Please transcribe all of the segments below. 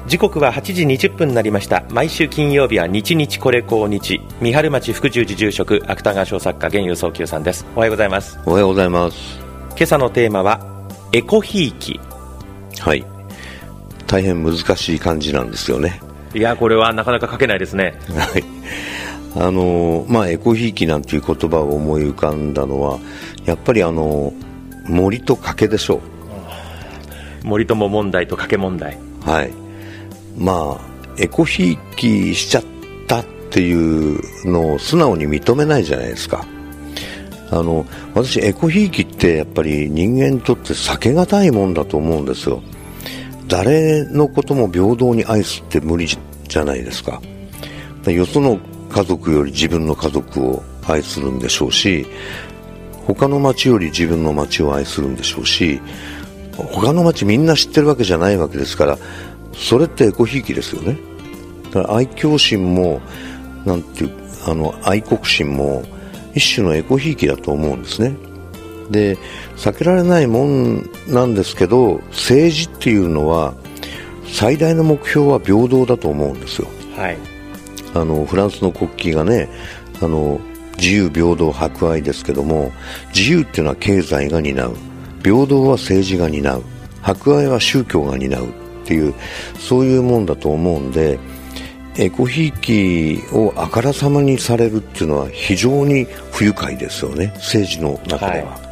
時刻は8時20分になりました。毎週金曜日は日日これこう日、三春町福住寺住職芥川賞作家源輸送久さんです。おはようございます。 おはようございます。 今朝のテーマはエコひいき。 はい、大変難しい漢字なんですよね。 いや、これはなかなか書けないですね。 はい、エコひいきなんていう言葉を思い浮かんだのはやっぱり森と賭でしょう。森友問題と賭け問題。 はい、エコひいきしちゃったっていうのを素直に認めないじゃないですか。私エコひいきってやっぱり人間にとって避けがたいもんだと思うんですよ。誰のことも平等に愛すって無理じゃないですか。よその家族より自分の家族を愛するんでしょうし、他の町より自分の町を愛するんでしょうし、他の町みんな知ってるわけじゃないわけですから、それってエコひいきですよね。だから愛嬌心も愛国心も一種のエコひいきだと思うんですね。で、避けられないもんなんですけど、政治っていうのは最大の目標は平等だと思うんですよ。 はい。 フランスの国旗がね、自由平等博愛ですけども、自由っていうのは経済が担う、平等は政治が担う、博愛は宗教が担うっていう、そういうもんだと思うんで、エコひいきをあからさまにされるっていうのは非常に不愉快ですよね、政治の中では。はい、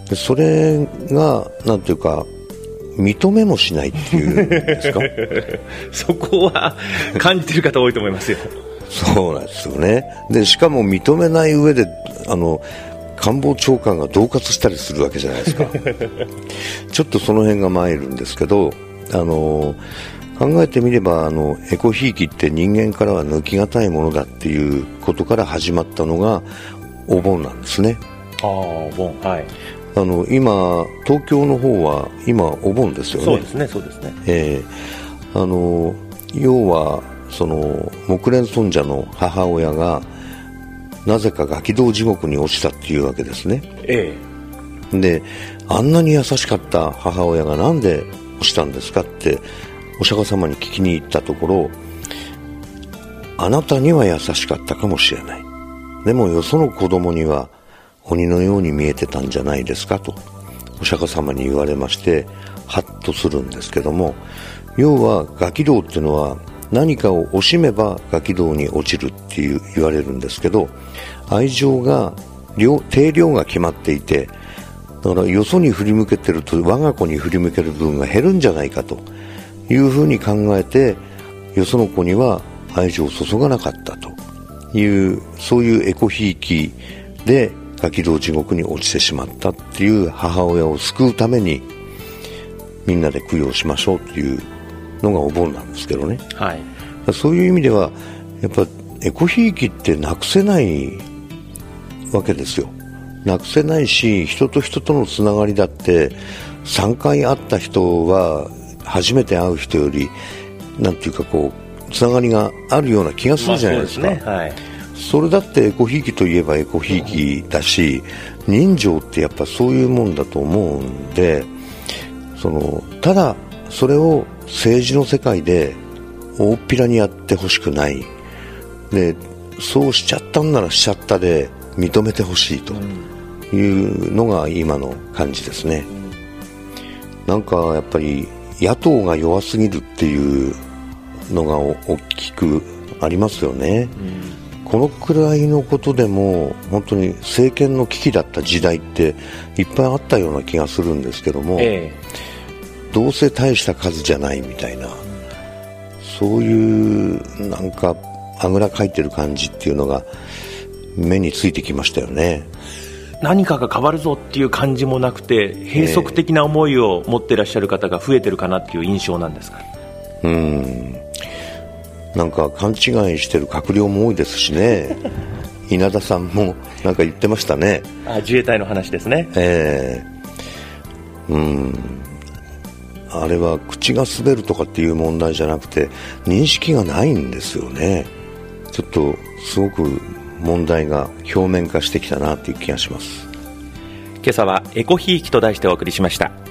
でそれがなんていうか認めもしないっていうんですかそこは感じてる方多いと思いますよ。 そうなんですよね。でしかも認めない上で官房長官が恫喝したりするわけじゃないですかちょっとその辺が参るんですけど、考えてみればエコひいきって人間からは抜きがたいものだっていうことから始まったのがお盆なんですね。 お盆。はい。 今東京の方は今お盆ですよね。 そうですね、そうですね。 要はその木蓮尊者の母親がなぜかガキ道地獄に落ちたっていうわけですね。で、あんなに優しかった母親がなんで落ちたんですかってお釈迦様に聞きに行ったところ、あなたには優しかったかもしれない、でもよその子供には鬼のように見えてたんじゃないですかとお釈迦様に言われまして、ハッとするんですけども、要はガキ道っていうのは何かを惜しめばガキ道に落ちるって言われるんですけど、愛情が定量が決まっていて、だからよそに振り向けてると我が子に振り向ける分が減るんじゃないかというふうに考えて、よその子には愛情を注がなかったという、そういうエコひいきでガキ道地獄に落ちてしまったっていう母親を救うためにみんなで供養しましょうっていうのがお盆なんですけどね。 はい、 そういう意味ではやっぱエコひいきってなくせないわけですよ。なくせないし、人と人とのつながりだって3回会った人は初めて会う人よりなんていうかつながりがあるような気がするじゃないですか。それだってエコひいきといえばエコひいきだし、人情ってやっぱそういうもんだと思うんで、ただそれを政治の世界で大っぴらにやってほしくない。で、そうしちゃったんならしちゃったで認めてほしいというのが今の感じですね。なんかやっぱり野党が弱すぎるっていうのが大きくありますよね。このくらいのことでも本当に政権の危機だった時代っていっぱいあったような気がするんですけども、どうせ大した数じゃないみたいな、そういうなんかあぐらかいてる感じっていうのが目についてきましたよね。 何かが変わるぞっていう感じもなくて、閉塞的な思いを持っていらっしゃる方が増えてるかなっていう印象なんですか。 なんか勘違いしてる閣僚も多いですしね稲田さんもなんか言ってましたね。 自衛隊の話ですね。 あれは口が滑るとかっていう問題じゃなくて認識がないんですよね。ちょっとすごく問題が表面化してきたなという気がします。 今朝はエコひいきと題してお送りしました。